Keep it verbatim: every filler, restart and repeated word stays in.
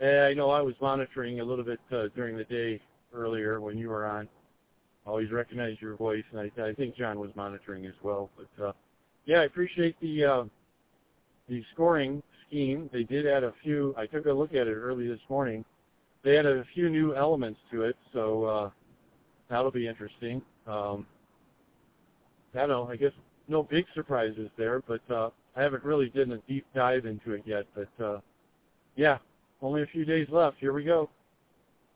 Yeah, I know I was monitoring a little bit uh, during the day earlier when you were on. I always recognize your voice, and I, I think John was monitoring as well. But uh, yeah, I appreciate the uh, the scoring scheme. They did add a few. I took a look at it early this morning. They added a few new elements to it, so uh, that'll be interesting. Um, I don't know. I guess no big surprises there, but uh, I haven't really done a deep dive into it yet. But uh, yeah, only a few days left. Here we go.